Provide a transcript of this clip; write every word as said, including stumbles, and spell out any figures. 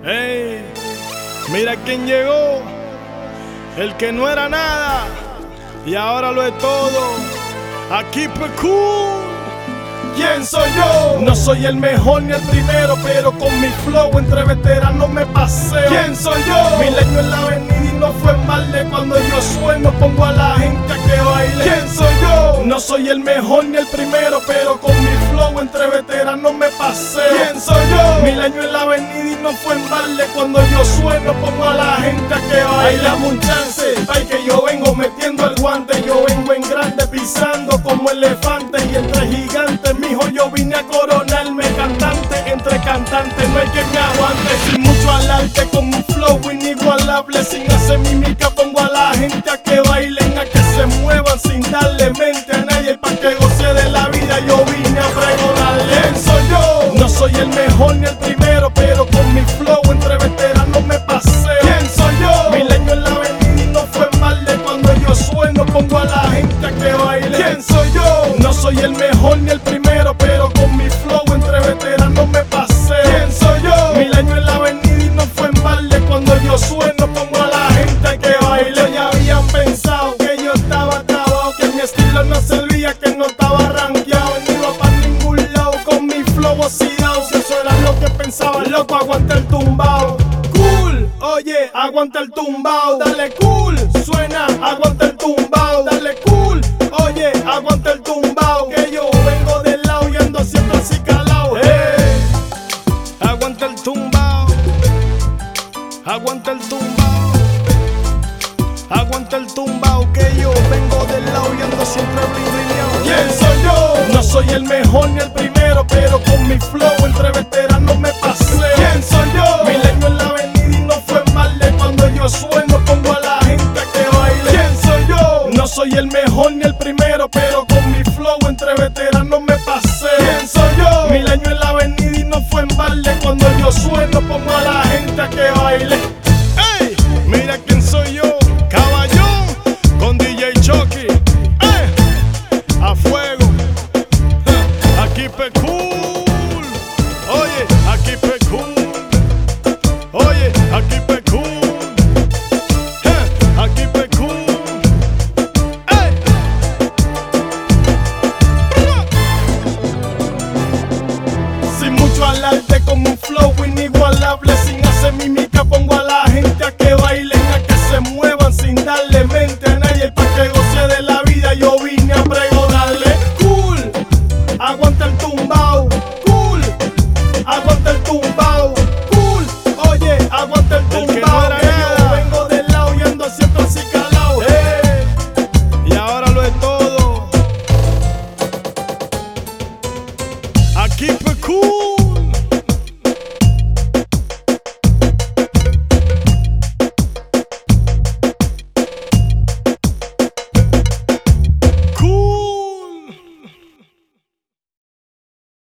Ey, mira quién llegó, el que no era nada y ahora lo es todo. Aquí Cool. ¿Quién soy yo? No soy el mejor ni el primero, pero con mi flow entre veteranos me paseo. ¿Quién soy yo? Milenio en la avenida y no fue mal de cuando yo sueno, pongo a la gente a que baile. ¿Quién soy yo? No soy el mejor ni el primero, pero con mi flow entre veteranos me paseo. ¿Quién soy yo? Milenio en la avenida y no fue mal de cuando yo sueno, pongo a la gente a que baile. Dame un chance, ay que yo vengo metiendo el guante, yo vengo en grande pisando como elefante y entre gigantes. Mijo, yo vine a coronarme cantante, entre cantantes no hay que me aguante. Sin mucho alarde, con un flow inigualable, sin hacer mímica pongo a la gente a que bailen, a que se muevan sin darle mente a nadie, pa' que goce de la vida yo vine a pregonarle. ¿Quién soy yo? No soy el mejor ni el primero, pero con mi flow entre veteranos me paseo. ¿Quién soy yo? Milenio en la avenida y no fue mal de cuando yo sueno, pongo a la gente a que baile. ¿Quién soy yo? No soy el mejor ni el primero, pero con mi flow entre veteranos me paseo. ¿Quién soy yo? Milenio en la avenida y no fue en balde cuando yo sueno, pongo a la gente a que baile. Ya habían pensado que yo estaba acabado, que mi estilo no servía, que no estaba rankeado, ni iba para ningún lado con mi flow oxidado. Si eso era lo que pensaba, loco, aguanta el tumbao. Cool, oye, aguanta el tumbao. Dale cool, suena, aguanta el tumbao. Dale cool, oye, aguanta el tumbao. Que yo vengo del lado y ando siempre así calao. Hey, aguanta el tumbao, aguanta el tumbao, aguanta el tumbao. Que yo vengo del lado y ando siempre brillando. ¿Quién soy yo? No soy el mejor ni el primero, pero con mi flow entre veteranos me paseo. ¿Quién soy yo? Milenio en la avenida y no fue mal de cuando yo sueno, pongo a la gente a que baile. ¿Quién soy yo? No soy el mejor ni el primero, pero con mi flow entre veteranos me paseo. ¿Quién soy yo? Milenio en la avenida y no fue en balde cuando yo sueno, pongo a la gente a que baile. ¡Ey! Mira quién soy yo, Caballón con D J Chucky. ¡Ey! A fuego. Aquí Cool. Oye, aquí Cool. Oye, aquí Cool. Aquí Cool. ¡Ey! Sin mucho alarde, con un flow inigualable, sin hacer mímica